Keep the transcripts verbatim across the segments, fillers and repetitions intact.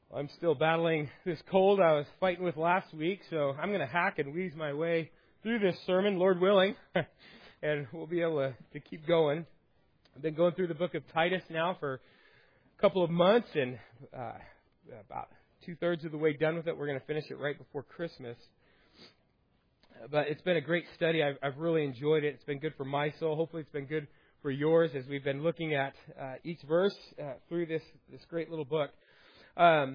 I'm still battling this cold I was fighting with last week, so I'm going to hack and wheeze my way through this sermon, Lord willing, and we'll be able to, to keep going. I've been going through the book of Titus now for a couple of months, and uh, about two-thirds of the way done with it. We're going to finish it right before Christmas. But it's been a great study. I've, I've really enjoyed it. It's been good for my soul. Hopefully it's been good for yours as we've been looking at uh, each verse uh, through this, this great little book. Um,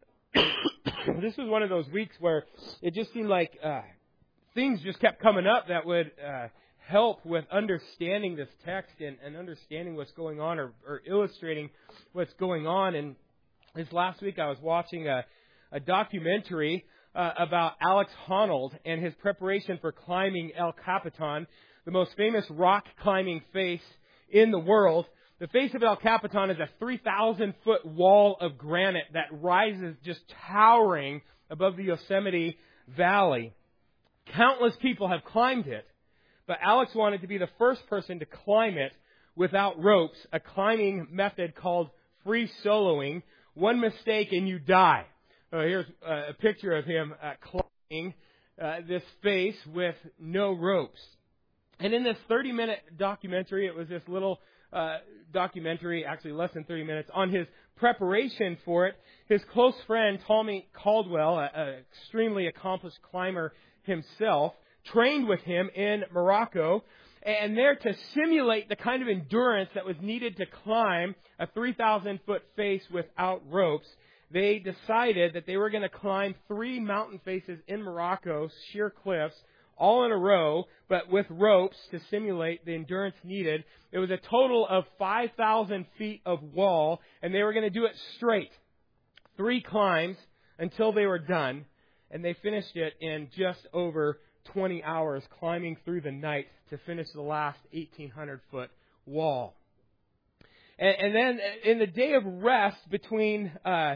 this was one of those weeks where it just seemed like uh, things just kept coming up that would uh, help with understanding this text and, and understanding what's going on or, or illustrating what's going on. And this last week I was watching a, a documentary uh, about Alex Honnold and his preparation for climbing El Capitan, the most famous rock climbing face in the world. The face of El Capitan is a three thousand foot wall of granite that rises just towering above the Yosemite Valley. Countless people have climbed it, but Alex wanted to be the first person to climb it without ropes, a climbing method called free soloing. One mistake and you die. Uh, here's uh, a picture of him uh, climbing uh, this face with no ropes. And in this thirty minute documentary, it was this little Uh, documentary, actually less than thirty minutes, on his preparation for it. His close friend, Tommy Caldwell, an extremely accomplished climber himself, trained with him in Morocco, and there to simulate the kind of endurance that was needed to climb a three thousand foot face without ropes, they decided that they were going to climb three mountain faces in Morocco, sheer cliffs, all in a row, but with ropes to simulate the endurance needed. It was a total of five thousand feet of wall, and they were going to do it straight. Three climbs until they were done, and they finished it in just over twenty hours, climbing through the night to finish the last eighteen hundred foot wall. And, and then in the day of rest between, uh,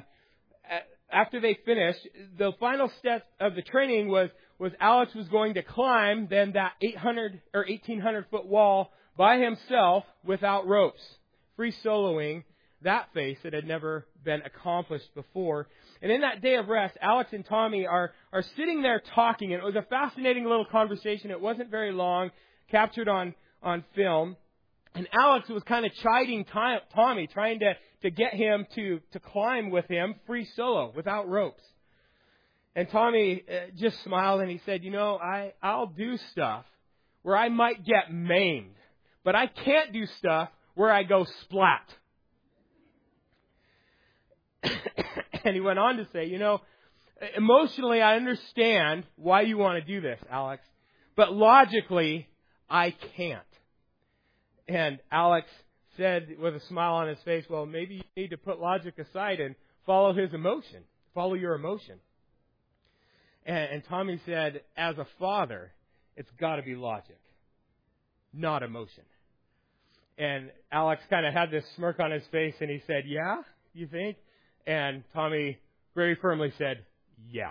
after they finished, the final step of the training was was Alex was going to climb then that eight hundred or eighteen hundred foot wall by himself without ropes, free soloing that face that had never been accomplished before. And in that day of rest, Alex and Tommy are are sitting there talking, and it was a fascinating little conversation. It wasn't very long, captured on on film. And Alex was kind of chiding Tommy, trying to, to get him to, to climb with him free solo without ropes. And Tommy uh, just smiled and he said, you know, I, I'll do stuff where I might get maimed, but I can't do stuff where I go splat. And he went on to say, you know, emotionally I understand why you want to do this, Alex, but logically I can't. And Alex said with a smile on his face, well, maybe you need to put logic aside and follow his emotion, follow your emotion. And, and Tommy said, as a father, it's got to be logic, not emotion. And Alex kind of had this smirk on his face, and he said, yeah, you think? And Tommy very firmly said, yeah.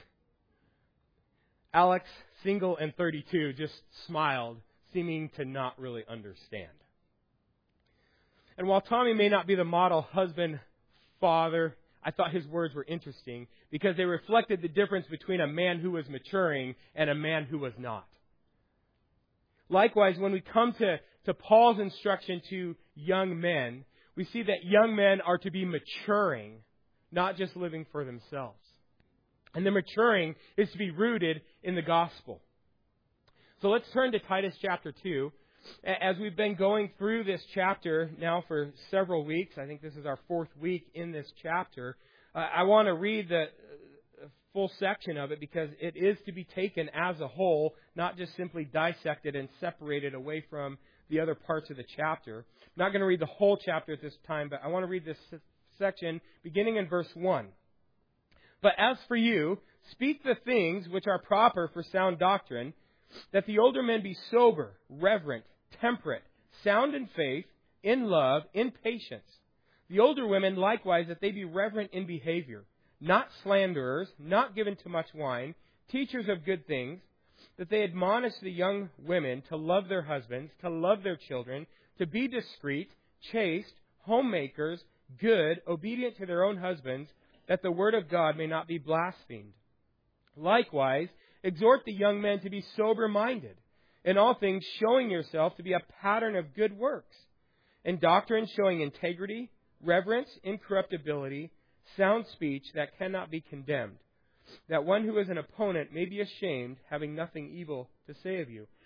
Alex, single and thirty-two, just smiled, seeming to not really understand. And while Tommy may not be the model husband, father, I thought his words were interesting because they reflected the difference between a man who was maturing and a man who was not. Likewise, when we come to, to Paul's instruction to young men, we see that young men are to be maturing, not just living for themselves. And the maturing is to be rooted in the gospel. So let's turn to Titus chapter two. As we've been going through this chapter now for several weeks, I think this is our fourth week in this chapter, uh, I want to read the uh, full section of it because it is to be taken as a whole, not just simply dissected and separated away from the other parts of the chapter. I'm not going to read the whole chapter at this time, but I want to read this section beginning in verse one. But as for you, speak the things which are proper for sound doctrine, that the older men be sober, reverent, temperate, sound in faith, in love, in patience. The older women likewise, that they be reverent in behavior, not slanderers, not given to much wine, teachers of good things, that they admonish the young women to love their husbands, to love their children, to be discreet, chaste, homemakers, good, obedient to their own husbands, that the word of God may not be blasphemed. Likewise, exhort the young men to be sober-minded, in all things showing yourself to be a pattern of good works, in doctrine showing integrity, reverence, incorruptibility, sound speech that cannot be condemned, that one who is an opponent may be ashamed, having nothing evil to say of you.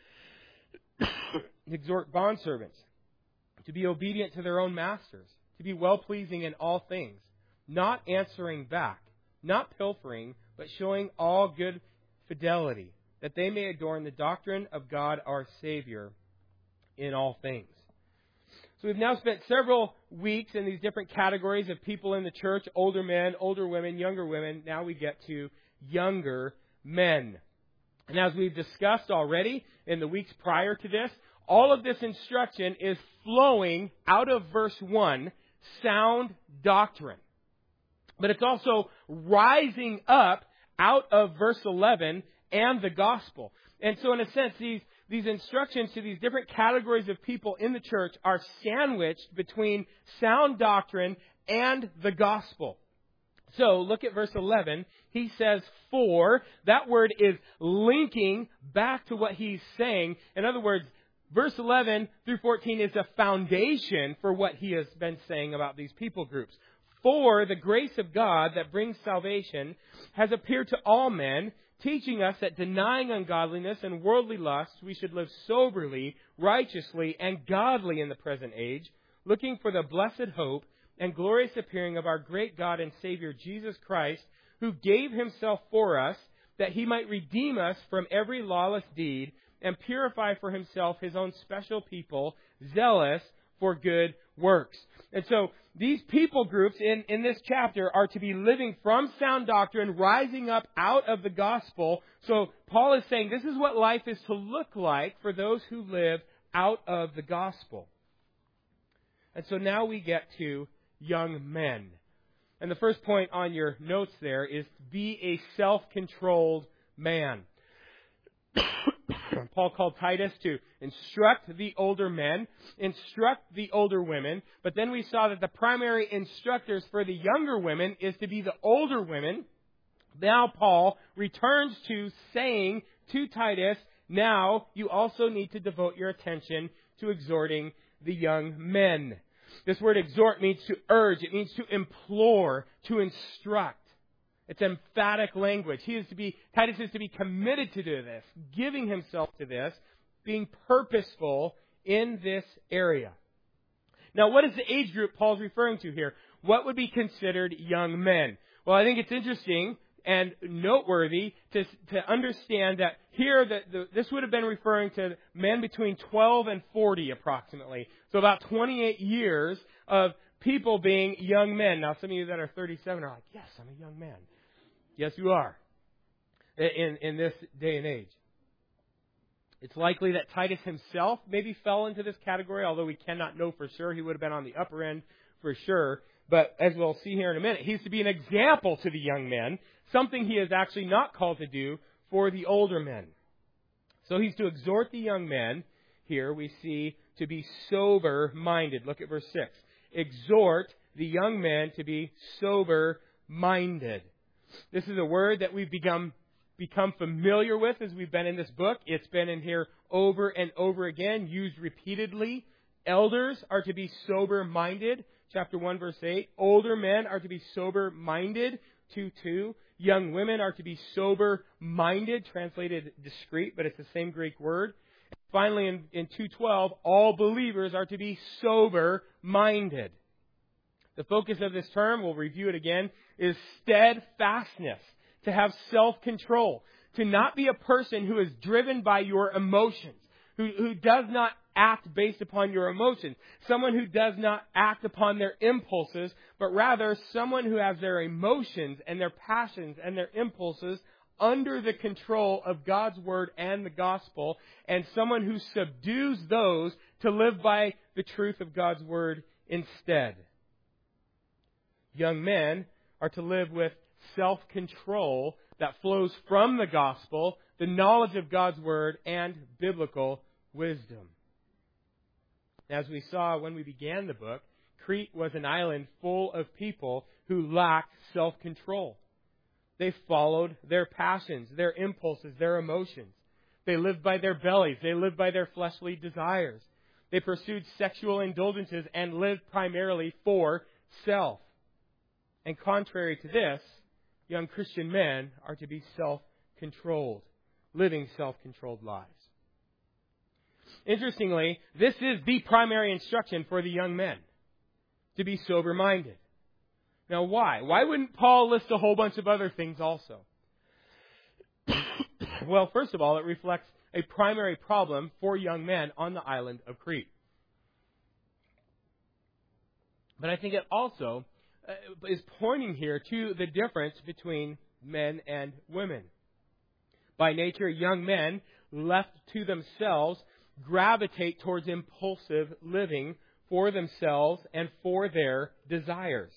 Exhort bondservants to be obedient to their own masters, to be well-pleasing in all things, not answering back, not pilfering, but showing all good fidelity, that they may adorn the doctrine of God our Savior in all things. So we've now spent several weeks in these different categories of people in the church, older men, older women, younger women. Now we get to younger men. And as we've discussed already in the weeks prior to this, all of this instruction is flowing out of verse one, sound doctrine. But it's also rising up out of verse eleven and the gospel. And so in a sense, these, these instructions to these different categories of people in the church are sandwiched between sound doctrine and the gospel. So look at verse eleven. He says, for. That word is linking back to what he's saying. In other words, verse eleven through fourteen is a foundation for what he has been saying about these people groups. For the grace of God that brings salvation has appeared to all men, teaching us that denying ungodliness and worldly lusts, we should live soberly, righteously, and godly in the present age, looking for the blessed hope and glorious appearing of our great God and Savior Jesus Christ, who gave himself for us, that he might redeem us from every lawless deed and purify for himself his own special people, zealous for good works. And so these people groups in, in this chapter are to be living from sound doctrine, rising up out of the gospel. So Paul is saying this is what life is to look like for those who live out of the gospel. And so now we get to young men. And the first point on your notes there is be a self-controlled man. Paul called Titus to instruct the older men, instruct the older women, but then we saw that the primary instructors for the younger women is to be the older women. Now Paul returns to saying to Titus, now you also need to devote your attention to exhorting the young men. This word exhort means to urge, it means to implore, to instruct. It's emphatic language. He is to be, Titus is to be committed to do this, giving himself to this, being purposeful in this area. Now, what is the age group Paul's referring to here? What would be considered young men? Well, I think it's interesting and noteworthy to, to understand that here that the, this would have been referring to men between twelve and forty approximately. So about twenty-eight years of people being young men. Now, some of you that are thirty-seven are like, yes, I'm a young man. Yes, you are. In, in this day and age. It's likely that Titus himself maybe fell into this category, although we cannot know for sure. He would have been on the upper end for sure. But as we'll see here in a minute, he's to be an example to the young men, something he is actually not called to do for the older men. So he's to exhort the young men, here we see, to be sober-minded. Look at verse six. Exhort the young men to be sober-minded. This is a word that we've become, become familiar with as we've been in this book. It's been in here over and over again, used repeatedly. Elders are to be sober-minded, chapter one, verse eight. Older men are to be sober-minded, two two. Young women are to be sober-minded, translated discreet, but it's the same Greek word. Finally, in, in two twelve, all believers are to be sober-minded. The focus of this term, we'll review it again, is steadfastness, to have self-control, to not be a person who is driven by your emotions, who, who does not act based upon your emotions, someone who does not act upon their impulses, but rather someone who has their emotions and their passions and their impulses under the control of God's Word and the Gospel, and someone who subdues those to live by the truth of God's Word instead. Young men are to live with self-control that flows from the Gospel, the knowledge of God's Word, and biblical wisdom. As we saw when we began the book, Crete was an island full of people who lacked self-control. They followed their passions, their impulses, their emotions. They lived by their bellies. They lived by their fleshly desires. They pursued sexual indulgences and lived primarily for self. And contrary to this, young Christian men are to be self-controlled, living self-controlled lives. Interestingly, this is the primary instruction for the young men, to be sober-minded. Now, why? Why wouldn't Paul list a whole bunch of other things also? Well, first of all, it reflects a primary problem for young men on the island of Crete. But I think it also uh, is pointing here to the difference between men and women. By nature, young men left to themselves gravitate towards impulsive living for themselves and for their desires.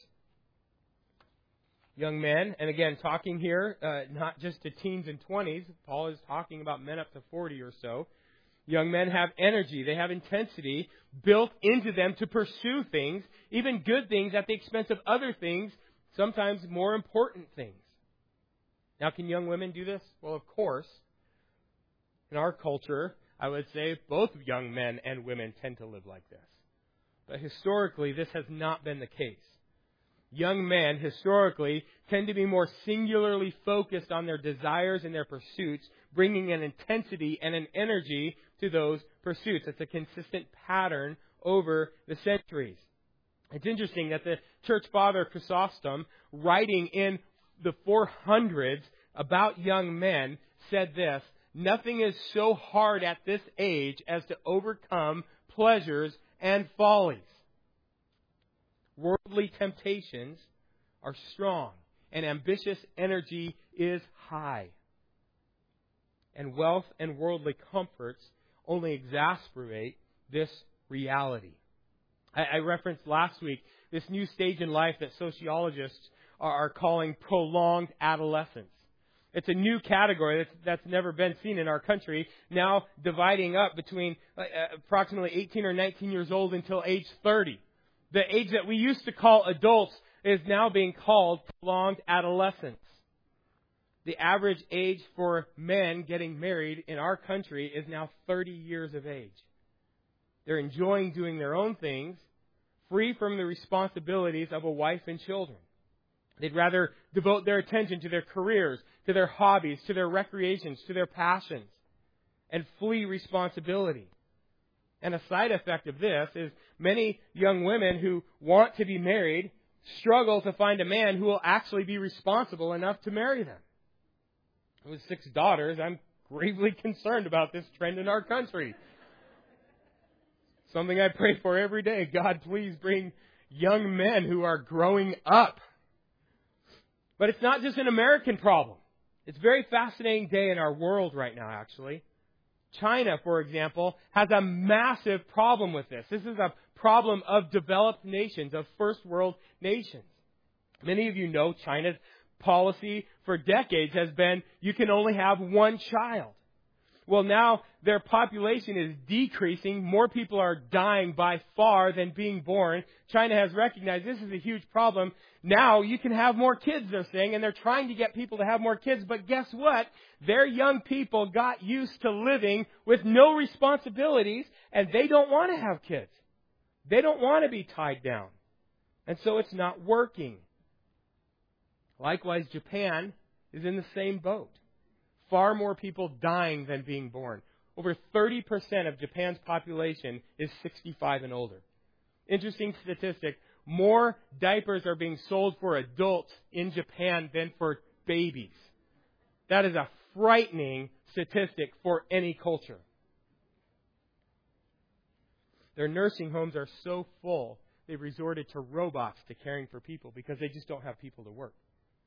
Young men, and again, talking here, uh, not just to teens and twenties, Paul is talking about men up to forty or so. Young men have energy, they have intensity built into them to pursue things, even good things at the expense of other things, sometimes more important things. Now, can young women do this? Well, of course. In our culture, I would say both young men and women tend to live like this. But historically, this has not been the case. Young men, historically, tend to be more singularly focused on their desires and their pursuits, bringing an intensity and an energy to those pursuits. It's a consistent pattern over the centuries. It's interesting that the church father Chrysostom, writing in the four hundreds about young men, said this: "Nothing is so hard at this age as to overcome pleasures and follies." Worldly temptations are strong, and ambitious energy is high. And wealth and worldly comforts only exacerbate this reality. I, I referenced last week this new stage in life that sociologists are, are calling prolonged adolescence. It's a new category that's, that's never been seen in our country, now dividing up between uh, approximately eighteen or nineteen years old until age thirty. The age that we used to call adults is now being called prolonged adolescence. The average age for men getting married in our country is now thirty years of age. They're enjoying doing their own things, free from the responsibilities of a wife and children. They'd rather devote their attention to their careers, to their hobbies, to their recreations, to their passions, and flee responsibility. And a side effect of this is many young women who want to be married struggle to find a man who will actually be responsible enough to marry them. With six daughters, I'm gravely concerned about this trend in our country. Something I pray for every day. God, please bring young men who are growing up. But it's not just an American problem. It's a very fascinating day in our world right now, actually. China, for example, has a massive problem with this. This is a problem of developed nations, of first world nations. Many of you know China's policy for decades has been you can only have one child. Well, now their population is decreasing. More people are dying by far than being born. China has recognized this is a huge problem. Now you can have more kids, they're saying, and they're trying to get people to have more kids. But guess what? Their young people got used to living with no responsibilities, and they don't want to have kids. They don't want to be tied down. And so it's not working. Likewise, Japan is in the same boat. Far more people dying than being born. Over thirty percent of Japan's population is sixty-five and older. Interesting statistic, more diapers are being sold for adults in Japan than for babies. That is a frightening statistic for any culture. Their nursing homes are so full, they've resorted to robots to caring for people because they just don't have people to work.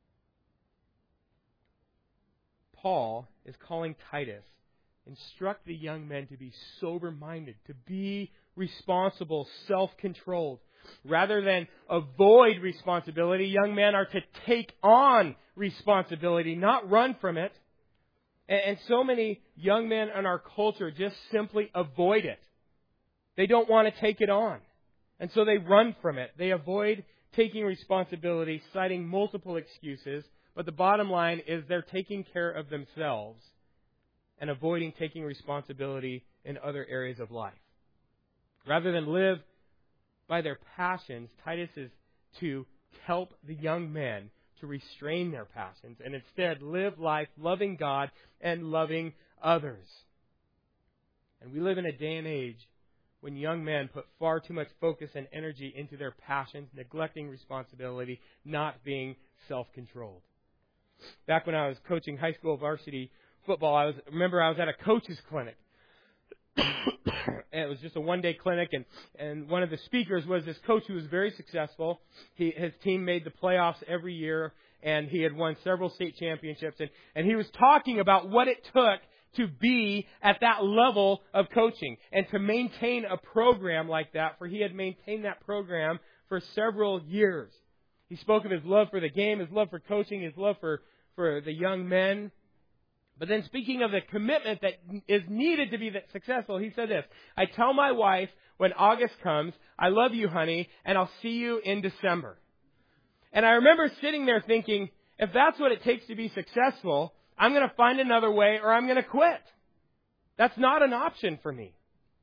Paul is calling Titus, instruct the young men to be sober-minded, to be responsible, self-controlled. Rather than avoid responsibility, young men are to take on responsibility, not run from it. And so many young men in our culture just simply avoid it. They don't want to take it on. And so they run from it. They avoid taking responsibility, citing multiple excuses. But the bottom line is they're taking care of themselves and avoiding taking responsibility in other areas of life. Rather than live by their passions, Titus is to help the young men to restrain their passions and instead live life loving God and loving others. And we live in a day and age when young men put far too much focus and energy into their passions, neglecting responsibility, not being self-controlled. Back when I was coaching high school varsity football, I was remember I was at a coach's clinic. And it was just a one-day clinic, and, and one of the speakers was this coach who was very successful. He, his team made the playoffs every year, and he had won several state championships. And, and he was talking about what it took to be at that level of coaching and to maintain a program like that, for he had maintained that program for several years. He spoke of his love for the game, his love for coaching, his love for, for the young men. But then speaking of the commitment that is needed to be successful, he said this: I tell my wife when August comes, I love you, honey, and I'll see you in December. And I remember sitting there thinking, if that's what it takes to be successful, I'm going to find another way or I'm going to quit. That's not an option for me.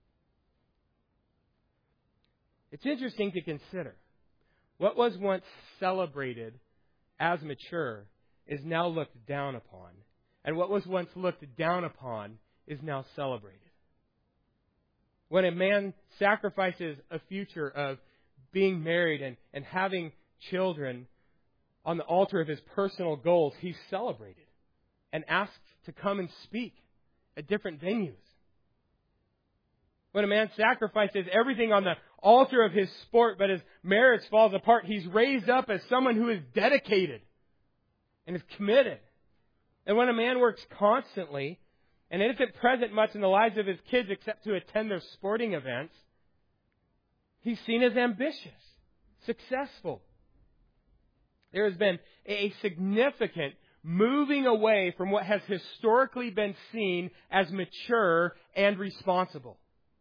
It's interesting to consider. What was once celebrated as mature is now looked down upon. And what was once looked down upon is now celebrated. When a man sacrifices a future of being married and, and having children on the altar of his personal goals, he's celebrated and asked to come and speak at different venues. When a man sacrifices everything on the altar of his sport, but his marriage falls apart, he's raised up as someone who is dedicated and is committed. And when a man works constantly and isn't present much in the lives of his kids except to attend their sporting events, he's seen as ambitious, successful. There has been a significant moving away from what has historically been seen as mature and responsible.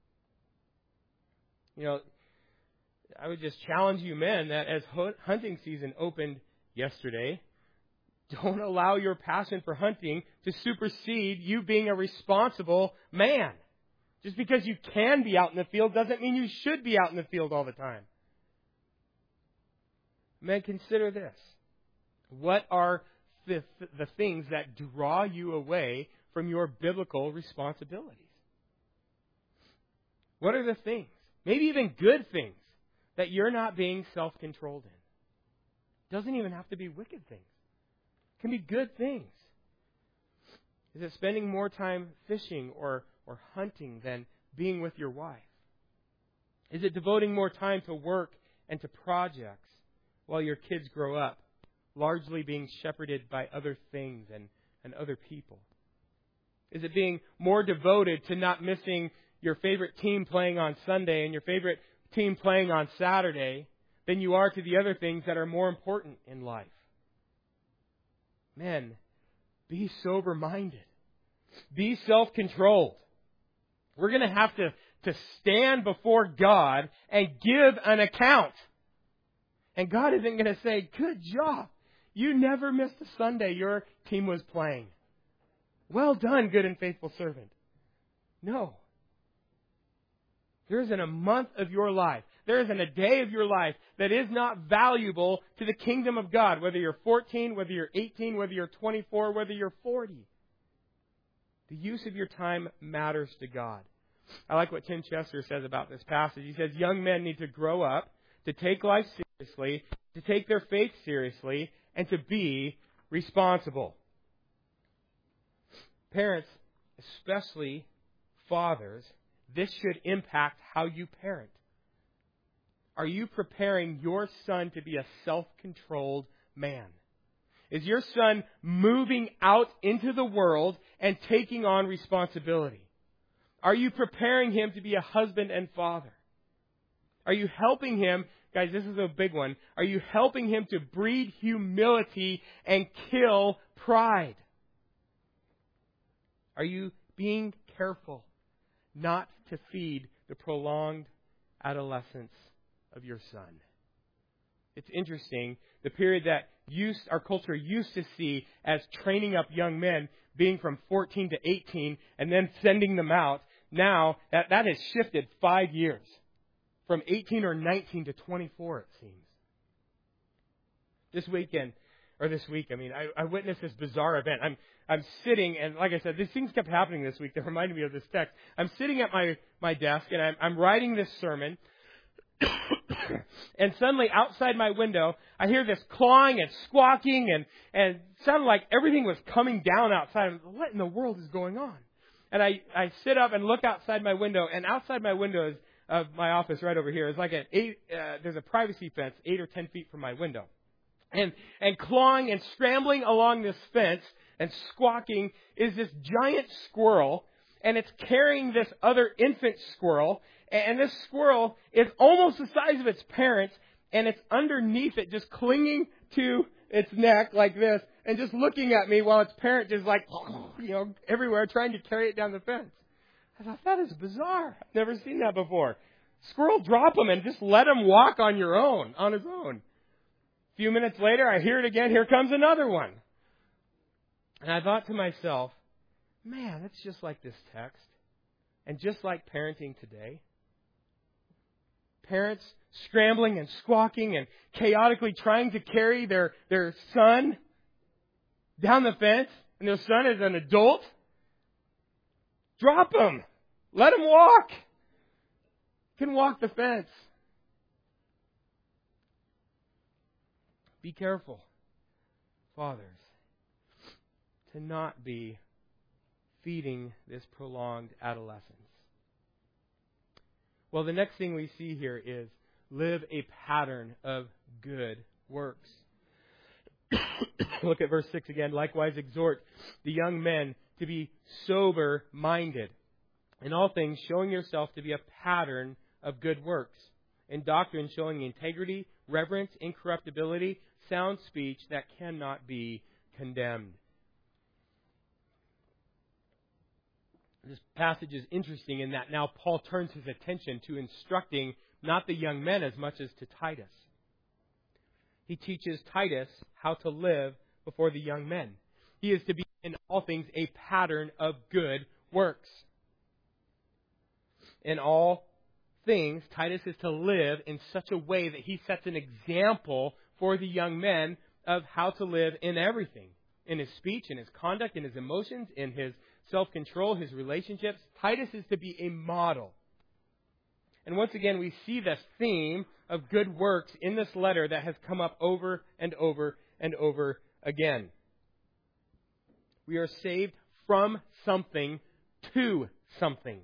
You know, I would just challenge you men that as hunting season opened yesterday, don't allow your passion for hunting to supersede you being a responsible man. Just because you can be out in the field doesn't mean you should be out in the field all the time. Men, consider this. What are the, the things that draw you away from your biblical responsibilities? What are the things, maybe even good things, that you're not being self-controlled in? Doesn't even have to be wicked things. It can be good things. Is it spending more time fishing or, or hunting than being with your wife? Is it devoting more time to work and to projects while your kids grow up, largely being shepherded by other things and, and other people? Is it being more devoted to not missing your favorite team playing on Sunday and your favorite team playing on Saturday than you are to the other things that are more important in life? Men, be sober-minded. Be self-controlled. We're going to have to, to stand before God and give an account. And God isn't going to say, good job. You never missed a Sunday your team was playing. Well done, good and faithful servant. No. There isn't a month of your life, there isn't a day of your life that is not valuable to the kingdom of God, whether you're fourteen, whether you're eighteen, whether you're twenty-four, whether you're forty. The use of your time matters to God. I like what Tim Chester says about this passage. He says, young men need to grow up, to take life seriously, to take their faith seriously, and to be responsible. Parents, especially fathers, this should impact how you parent. Are you preparing your son to be a self-controlled man? Is your son moving out into the world and taking on responsibility? Are you preparing him to be a husband and father? Are you helping him, guys, this is a big one, are you helping him to breed humility and kill pride? Are you being careful not to feed the prolonged adolescence of your son. It's interesting, the period that used, our culture used to see as training up young men being from fourteen to eighteen and then sending them out. Now, that, that has shifted five years. From eighteen or nineteen to twenty-four, it seems. This weekend, or this week, I mean, I, I witnessed this bizarre event. I'm I'm sitting, and like I said, these things kept happening this week that reminded me of this text. I'm sitting at my, my desk, and I'm, I'm writing this sermon. And suddenly, outside my window, I hear this clawing and squawking, and, and it sounded like everything was coming down outside. What in the world is going on? And I, I sit up and look outside my window, and outside my window is, of my office right over here is like an eight, uh, there's a privacy fence eight or ten feet from my window. And, and clawing and scrambling along this fence and squawking is this giant squirrel, and it's carrying this other infant squirrel. And this squirrel is almost the size of its parents, and it's underneath it, just clinging to its neck like this, and just looking at me while its parent just like, you know, everywhere trying to carry it down the fence. I thought, that is bizarre. I've never seen that before. Squirrel, drop him and just let him walk on your own, on his own. A few minutes later, I hear it again. Here comes another one. And I thought to myself, man, it's just like this text, and just like parenting today. Parents scrambling and squawking and chaotically trying to carry their, their son down the fence, and their son is an adult. Drop him. Let him walk. He can walk the fence. Be careful, fathers, to not be feeding this prolonged adolescence. Well, the next thing we see here is live a pattern of good works. Look at verse six again. Likewise, exhort the young men to be sober-minded, in all things showing yourself to be a pattern of good works, in doctrine showing integrity, reverence, incorruptibility, sound speech that cannot be condemned. This passage is interesting in that now Paul turns his attention to instructing not the young men as much as to Titus. He teaches Titus how to live before the young men. He is to be in all things a pattern of good works. In all things, Titus is to live in such a way that he sets an example for the young men of how to live in everything. In his speech, in his conduct, in his emotions, in his self-control, his relationships. Titus is to be a model. And once again, we see this theme of good works in this letter that has come up over and over and over again. We are saved from something to something.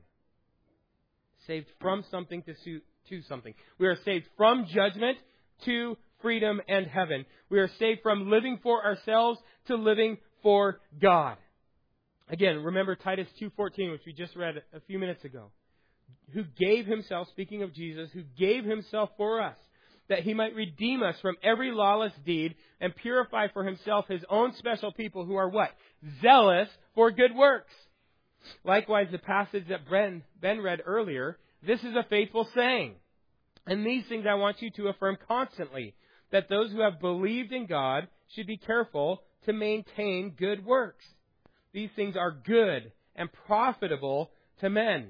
Saved from something to, to something. We are saved from judgment to freedom and heaven. We are saved from living for ourselves to living for God. Again, remember Titus two fourteen, which we just read a few minutes ago. Who gave himself, speaking of Jesus, who gave himself for us, that he might redeem us from every lawless deed and purify for himself his own special people who are what? Zealous for good works. Likewise, the passage that Ben, Ben read earlier, this is a faithful saying. And these things I want you to affirm constantly, that those who have believed in God should be careful to maintain good works. These things are good and profitable to men.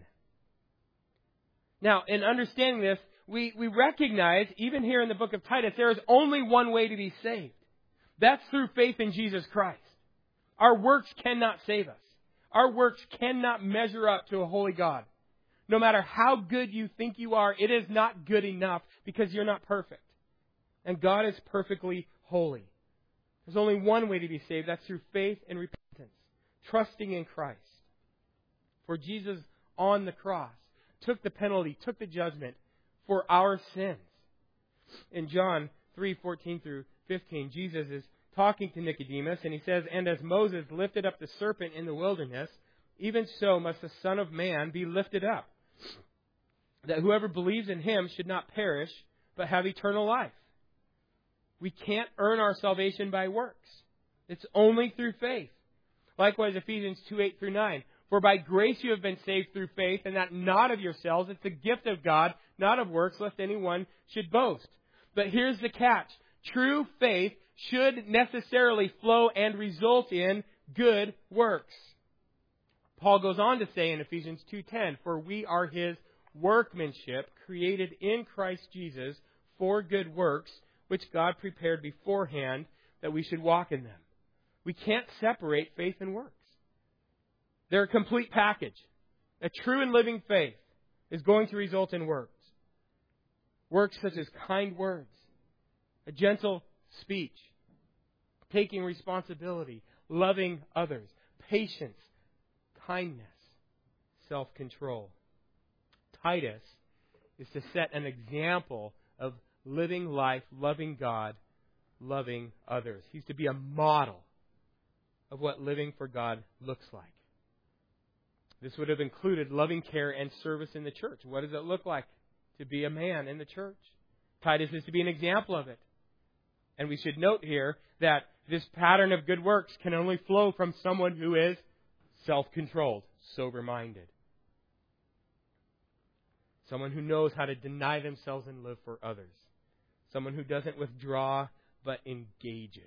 Now, in understanding this, we, we recognize, even here in the book of Titus, there is only one way to be saved. That's through faith in Jesus Christ. Our works cannot save us. Our works cannot measure up to a holy God. No matter how good you think you are, it is not good enough because you're not perfect. And God is perfectly holy. There's only one way to be saved. That's through faith and repentance. Trusting in Christ. For Jesus on the cross took the penalty, took the judgment for our sins. In John three fourteen through fifteen, Jesus is talking to Nicodemus, and he says, "And as Moses lifted up the serpent in the wilderness, even so must the Son of Man be lifted up, that whoever believes in him should not perish, but have eternal life." We can't earn our salvation by works. It's only through faith. Likewise, Ephesians two eight through nine. For by grace you have been saved through faith, and that not of yourselves. It's a gift of God, not of works, lest anyone should boast. But here's the catch. True faith should necessarily flow and result in good works. Paul goes on to say in Ephesians two ten, For we are His workmanship, created in Christ Jesus for good works, which God prepared beforehand that we should walk in them. We can't separate faith and works. They're a complete package. A true and living faith is going to result in works. Works such as kind words, a gentle speech, taking responsibility, loving others, patience, kindness, self-control. Titus is to set an example of living life, loving God, loving others. He's to be a model of what living for God looks like. This would have included loving care and service in the church. What does it look like to be a man in the church? Titus is to be an example of it. And we should note here that this pattern of good works can only flow from someone who is self-controlled, sober-minded. Someone who knows how to deny themselves and live for others. Someone who doesn't withdraw but engages.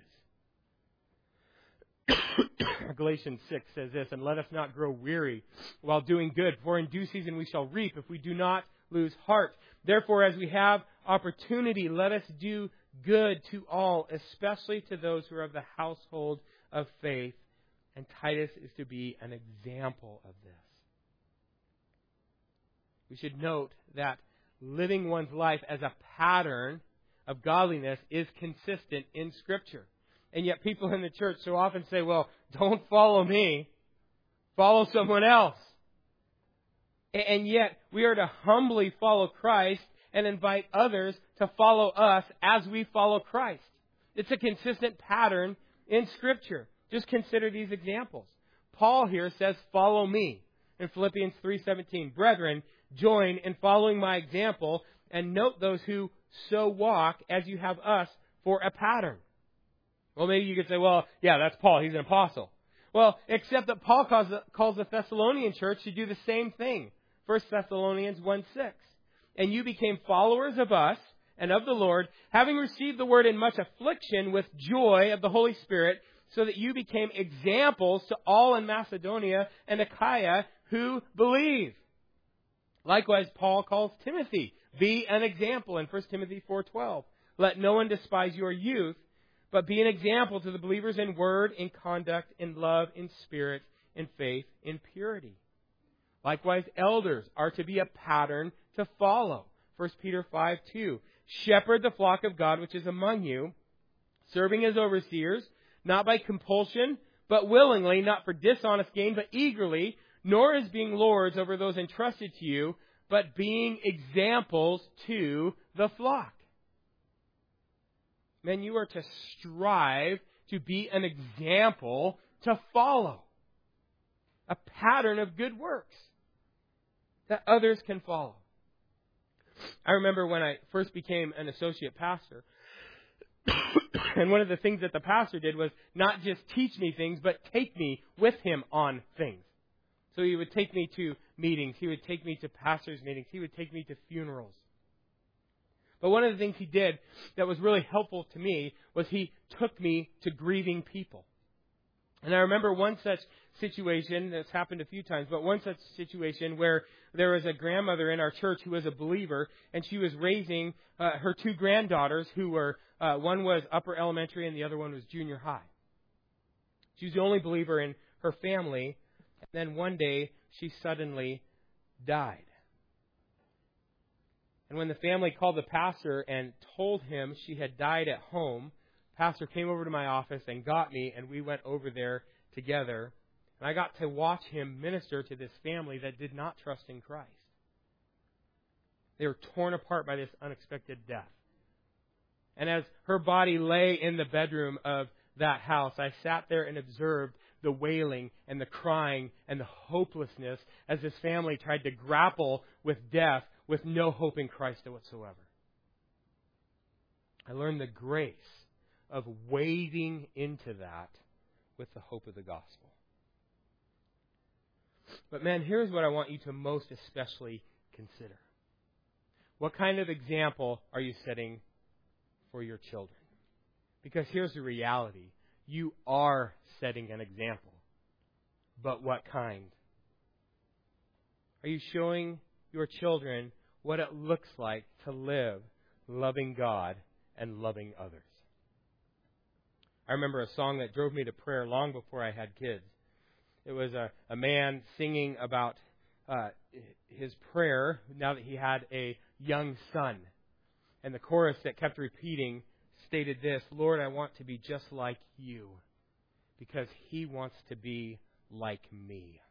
Galatians six says this, And let us not grow weary while doing good, for in due season we shall reap if we do not lose heart. Therefore, as we have opportunity, let us do good to all, especially to those who are of the household of faith. And Titus is to be an example of this. We should note that living one's life as a pattern of godliness is consistent in Scripture. And yet people in the church so often say, well, don't follow me. Follow someone else. And yet we are to humbly follow Christ and invite others to follow us as we follow Christ. It's a consistent pattern in Scripture. Just consider these examples. Paul here says, follow me. In Philippians three seventeen, Brethren, join in following my example and note those who so walk as you have us for a pattern. Well, maybe you could say, well, yeah, that's Paul. He's an apostle. Well, except that Paul calls the, calls the Thessalonian church to do the same thing. First Thessalonians one six. And you became followers of us and of the Lord, having received the word in much affliction with joy of the Holy Spirit, so that you became examples to all in Macedonia and Achaia who believe. Likewise, Paul calls Timothy, be an example in First Timothy four twelve. Let no one despise your youth, but be an example to the believers in word, in conduct, in love, in spirit, in faith, in purity. Likewise, elders are to be a pattern to follow. First Peter five two. Shepherd the flock of God which is among you, serving as overseers, not by compulsion, but willingly, not for dishonest gain, but eagerly, nor as being lords over those entrusted to you, but being examples to the flock. Men, you are to strive to be an example to follow. A pattern of good works that others can follow. I remember when I first became an associate pastor, and one of the things that the pastor did was not just teach me things, but take me with him on things. So he would take me to meetings. He would take me to pastors' meetings. He would take me to funerals. But one of the things he did that was really helpful to me was he took me to grieving people. And I remember one such situation, that's happened a few times, but one such situation where there was a grandmother in our church who was a believer, and she was raising uh, her two granddaughters who were, uh, one was upper elementary and the other one was junior high. She was the only believer in her family, and then one day she suddenly died. And when the family called the pastor and told him she had died at home, the pastor came over to my office and got me, and we went over there together. And I got to watch him minister to this family that did not trust in Christ. They were torn apart by this unexpected death. And as her body lay in the bedroom of that house, I sat there and observed the wailing and the crying and the hopelessness as this family tried to grapple with death with no hope in Christ whatsoever. I learned the grace of wading into that with the hope of the gospel. But man, here's what I want you to most especially consider. What kind of example are you setting for your children? Because here's the reality. You are setting an example. But what kind? Are you showing your children what it looks like to live loving God and loving others? I remember a song that drove me to prayer long before I had kids. It was a, a man singing about uh, his prayer now that he had a young son. And the chorus that kept repeating stated this: Lord, I want to be just like you because he wants to be like me.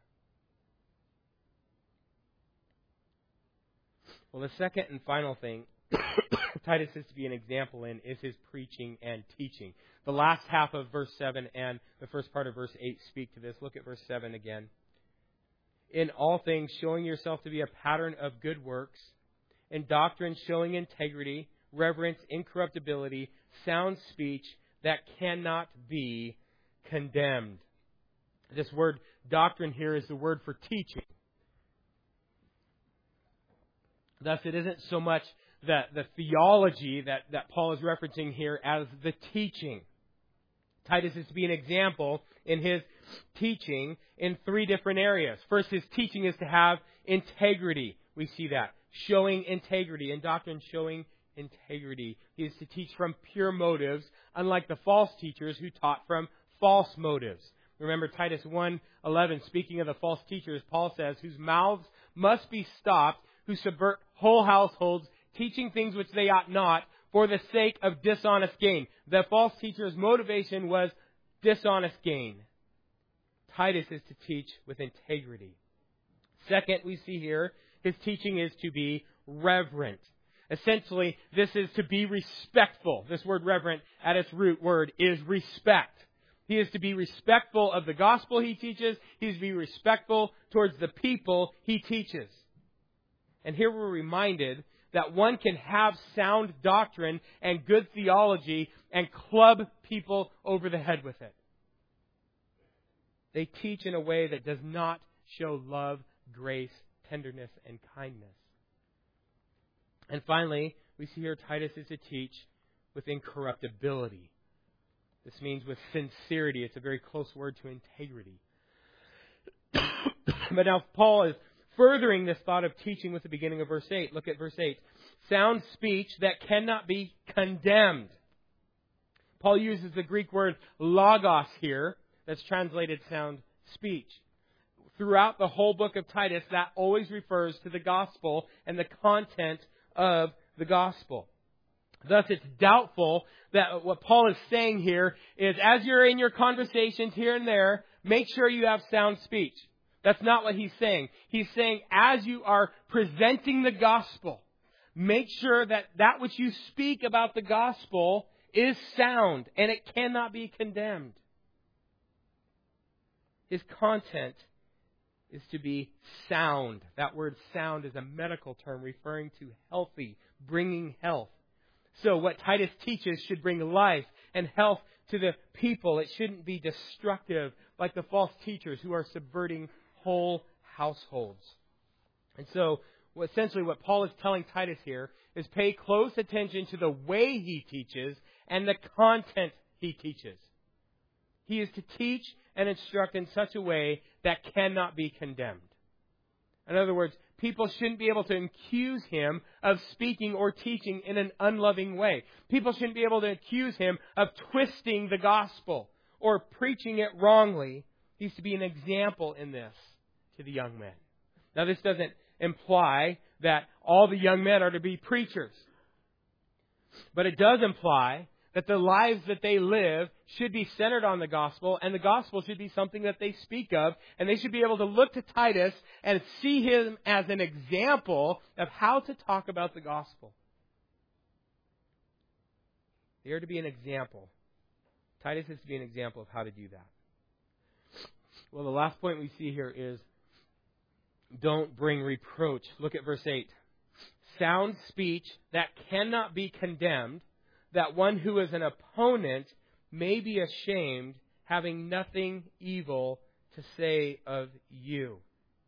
Well, the second and final thing Titus is to be an example in is his preaching and teaching. The last half of verse seven and the first part of verse eight speak to this. Look at verse seven again. In all things, showing yourself to be a pattern of good works, in doctrine showing integrity, reverence, incorruptibility, sound speech that cannot be condemned. This word doctrine here is the word for teaching. Thus, it isn't so much the, the theology that, that Paul is referencing here as the teaching. Titus is to be an example in his teaching in three different areas. First, his teaching is to have integrity. We see that. Showing integrity. In doctrine, showing integrity. He is to teach from pure motives, unlike the false teachers who taught from false motives. Remember Titus one eleven, speaking of the false teachers, Paul says, whose mouths must be stopped, who subvert whole households, teaching things which they ought not, for the sake of dishonest gain. The false teacher's motivation was dishonest gain. Titus is to teach with integrity. Second, we see here, his teaching is to be reverent. Essentially, this is to be respectful. This word reverent, at its root word, is respect. He is to be respectful of the gospel he teaches. He is to be respectful towards the people he teaches. And here we're reminded that one can have sound doctrine and good theology and club people over the head with it. They teach in a way that does not show love, grace, tenderness, and kindness. And finally, we see here Titus is to teach with incorruptibility. This means with sincerity. It's a very close word to integrity. But now Paul is furthering this thought of teaching with the beginning of verse eight. Look at verse eight. Sound speech that cannot be condemned. Paul uses the Greek word logos here, that's translated sound speech. Throughout the whole book of Titus, that always refers to the gospel and the content of the gospel. Thus, it's doubtful that what Paul is saying here is, as you're in your conversations here and there, make sure you have sound speech. That's not what he's saying. He's saying, as you are presenting the gospel, make sure that that which you speak about the gospel is sound and it cannot be condemned. His content is to be sound. That word sound is a medical term referring to healthy, bringing health. So what Titus teaches should bring life and health to the people. It shouldn't be destructive like the false teachers who are subverting whole households. And so essentially what Paul is telling Titus here is pay close attention to the way he teaches and the content he teaches. He is to teach and instruct in such a way that cannot be condemned. In other words, people shouldn't be able to accuse him of speaking or teaching in an unloving way. People shouldn't be able to accuse him of twisting the gospel or preaching it wrongly. He's to be an example in this to the young men. Now, this doesn't imply that all the young men are to be preachers. But it does imply that the lives that they live should be centered on the gospel, and the gospel should be something that they speak of, and they should be able to look to Titus and see him as an example of how to talk about the gospel. They are to be an example. Titus is to be an example of how to do that. Well, the last point we see here is don't bring reproach. Look at verse eight. Sound speech that cannot be condemned, that one who is an opponent may be ashamed, having nothing evil to say of you.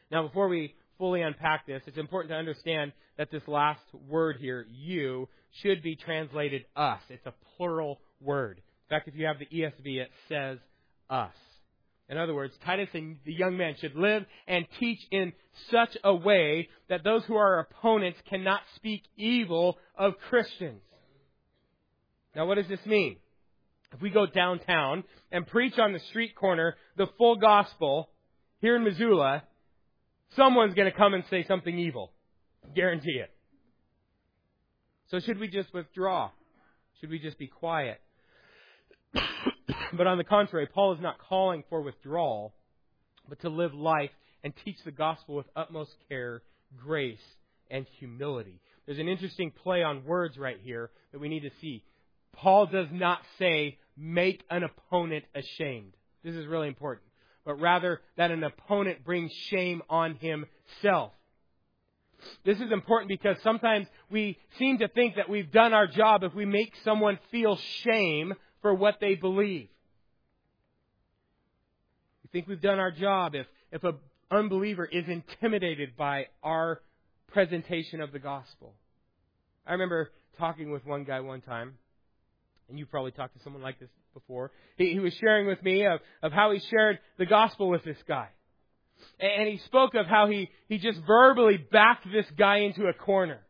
Now, before we fully unpack this, it's important to understand that this last word here, you, should be translated us. It's a plural word. In fact, if you have the E S V, it says us. In other words, Titus and the young men should live and teach in such a way that those who are opponents cannot speak evil of Christians. Now, what does this mean? If we go downtown and preach on the street corner the full gospel here in Missoula, someone's going to come and say something evil. Guarantee it. So should we just withdraw? Should we just be quiet? But on the contrary, Paul is not calling for withdrawal, but to live life and teach the gospel with utmost care, grace, and humility. There's an interesting play on words right here that we need to see. Paul does not say, make an opponent ashamed. This is really important. But rather, that an opponent brings shame on himself. This is important because sometimes we seem to think that we've done our job if we make someone feel shame for what they believe. We think we've done our job if, if an unbeliever is intimidated by our presentation of the gospel. I remember talking with one guy one time, and you've probably talked to someone like this before. He, he was sharing with me of, of how he shared the gospel with this guy. And he spoke of how he, he just verbally backed this guy into a corner.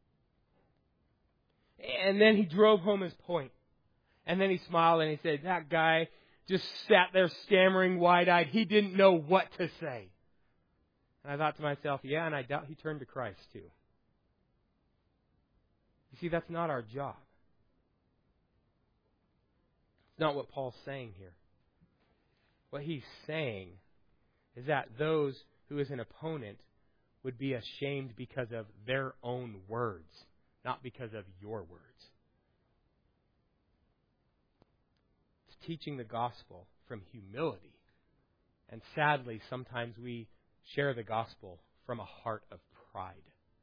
And then he drove home his point. And then he smiled and he said, that guy just sat there stammering wide-eyed. He didn't know what to say. And I thought to myself, yeah, and I doubt he turned to Christ too. You see, that's not our job. It's not what Paul's saying here. What he's saying is that those who is an opponent would be ashamed because of their own words, not because of your words. It's teaching the gospel from humility. And sadly, sometimes we share the gospel from a heart of pride.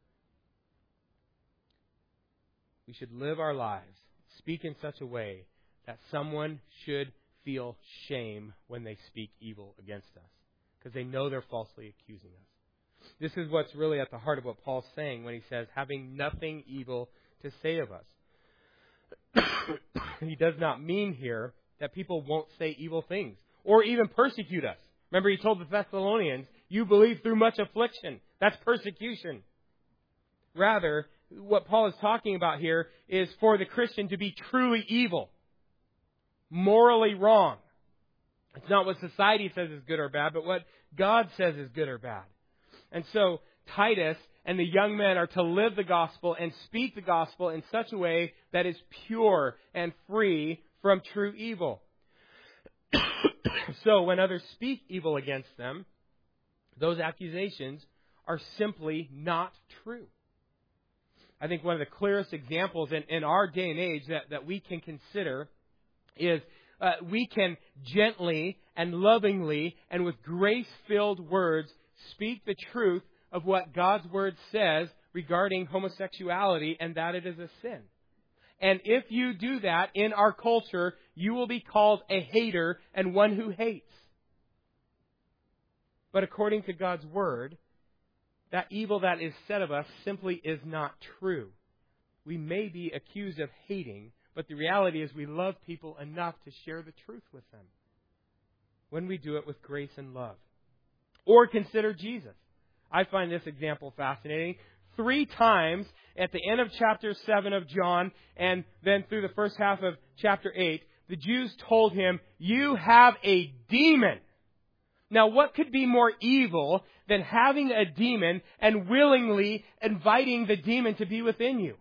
We should live our lives, speak in such a way that someone should feel shame when they speak evil against us, because they know they're falsely accusing us. This is what's really at the heart of what Paul's saying when he says, having nothing evil to say of us. He does not mean here that people won't say evil things or even persecute us. Remember, he told the Thessalonians, you believe through much affliction. That's persecution. Rather, what Paul is talking about here is for the Christian to be truly evil, morally wrong. It's not what society says is good or bad, but what God says is good or bad. And so Titus and the young men are to live the gospel and speak the gospel in such a way that is pure and free from true evil. So when others speak evil against them, those accusations are simply not true. I think one of the clearest examples in, in our day and age that, that we can consider is uh, we can gently and lovingly and with grace-filled words speak the truth of what God's Word says regarding homosexuality and that it is a sin. And if you do that in our culture, you will be called a hater and one who hates. But according to God's Word, that evil that is said of us simply is not true. We may be accused of hating, but the reality is we love people enough to share the truth with them when we do it with grace and love. Or consider Jesus. I find this example fascinating. Three times at the end of chapter seven of John and then through the first half of chapter eight, the Jews told him, you have a demon. Now, what could be more evil than having a demon and willingly inviting the demon to be within you?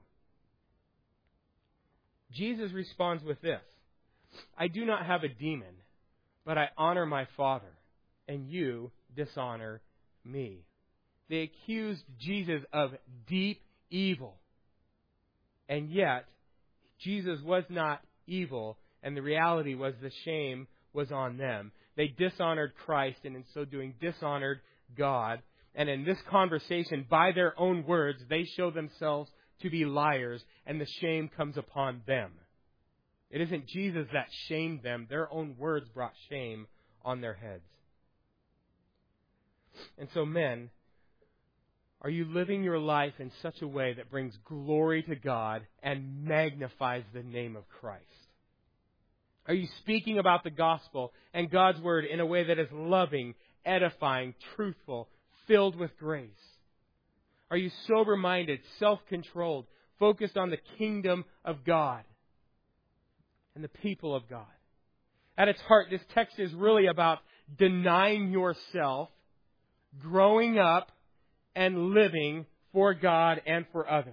Jesus responds with this, I do not have a demon, but I honor my Father, and you dishonor me. They accused Jesus of deep evil. And yet, Jesus was not evil, and the reality was the shame was on them. They dishonored Christ, and in so doing, dishonored God. And in this conversation, by their own words, they show themselves to be liars, and the shame comes upon them. It isn't Jesus that shamed them. Their own words brought shame on their heads. And so, men, are you living your life in such a way that brings glory to God and magnifies the name of Christ? Are you speaking about the gospel and God's word in a way that is loving, edifying, truthful, filled with grace? Are you sober-minded, self-controlled, focused on the kingdom of God and the people of God? At its heart, this text is really about denying yourself, growing up, and living for God and for others.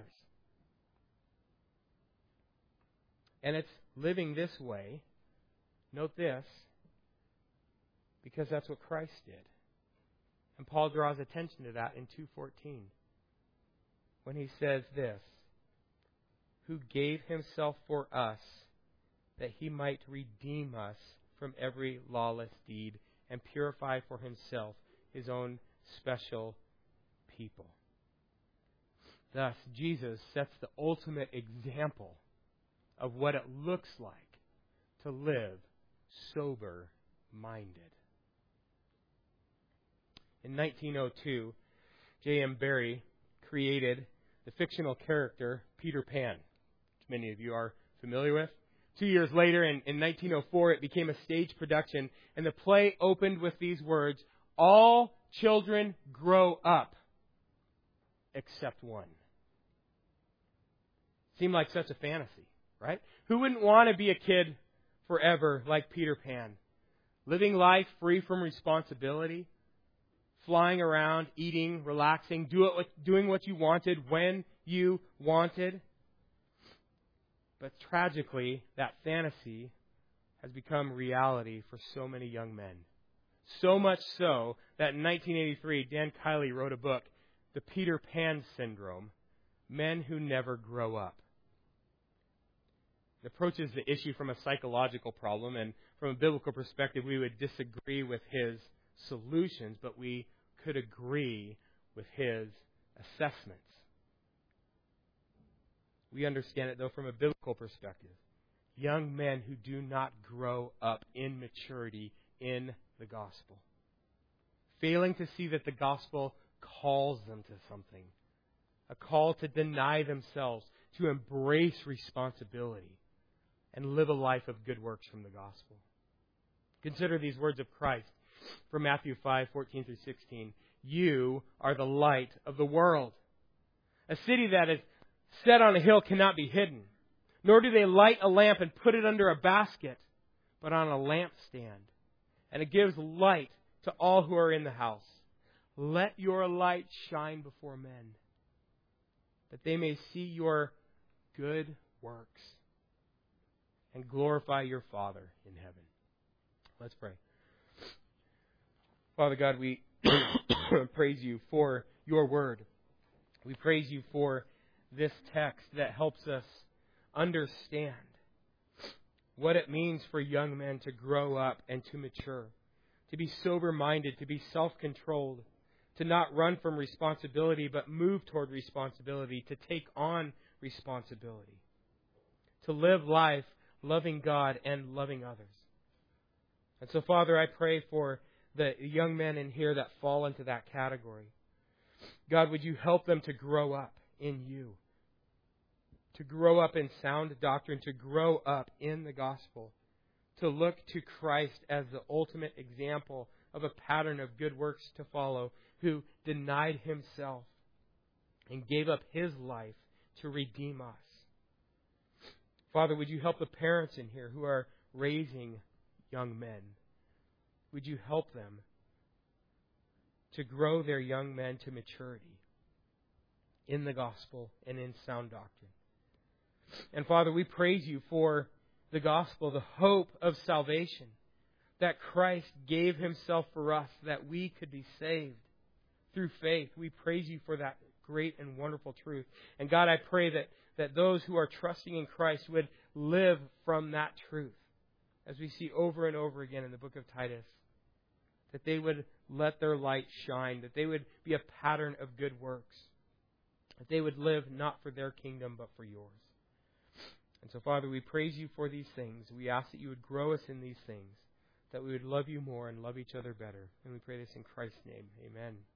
And it's living this way, note this, because that's what Christ did. And Paul draws attention to that in two fourteen when he says this, who gave himself for us that he might redeem us from every lawless deed and purify for himself his own special people. Thus, Jesus sets the ultimate example of what it looks like to live sober-minded. In nineteen oh two, J M Barrie created the fictional character Peter Pan, which many of you are familiar with. Two years later, in, in nineteen oh four, it became a stage production, and the play opened with these words, "All children grow up, except one." Seemed like such a fantasy, right? Who wouldn't want to be a kid forever like Peter Pan? Living life free from responsibility, flying around, eating, relaxing, do it, doing what you wanted when you wanted. But tragically, that fantasy has become reality for so many young men. So much so that in nineteen eighty-three, Dan Kiley wrote a book, The Peter Pan Syndrome, Men Who Never Grow Up. It approaches the issue from a psychological problem, and from a biblical perspective, we would disagree with his solutions, but we could agree with his assessments. We understand it, though, from a biblical perspective. Young men who do not grow up in maturity in the gospel. Failing to see that the gospel calls them to something. A call to deny themselves, to embrace responsibility, and live a life of good works from the gospel. Consider these words of Christ from Matthew five, fourteen through sixteen. You are the light of the world. A city that is set on a hill cannot be hidden. Nor do they light a lamp and put it under a basket, but on a lampstand. And it gives light to all who are in the house. Let your light shine before men, that they may see your good works and glorify your Father in heaven. Let's pray. Father God, we praise you for your word. We praise you for this text that helps us understand what it means for young men to grow up and to mature, to be sober-minded, to be self-controlled, to not run from responsibility but move toward responsibility, to take on responsibility, to live life loving God and loving others. And so, Father, I pray for the young men in here that fall into that category. God, would you help them to grow up in you, to grow up in sound doctrine, to grow up in the gospel, to look to Christ as the ultimate example of a pattern of good works to follow, who denied himself and gave up his life to redeem us. Father, would you help the parents in here who are raising young men? Would you help them to grow their young men to maturity in the gospel and in sound doctrine? And Father, we praise you for the gospel, the hope of salvation, that Christ gave himself for us, that we could be saved through faith. We praise you for that great and wonderful truth. And God, I pray that, that those who are trusting in Christ would live from that truth, as we see over and over again in the book of Titus, that they would let their light shine, that they would be a pattern of good works, that they would live not for their kingdom but for yours. And so, Father, we praise you for these things. We ask that you would grow us in these things, that we would love you more and love each other better. And we pray this in Christ's name. Amen.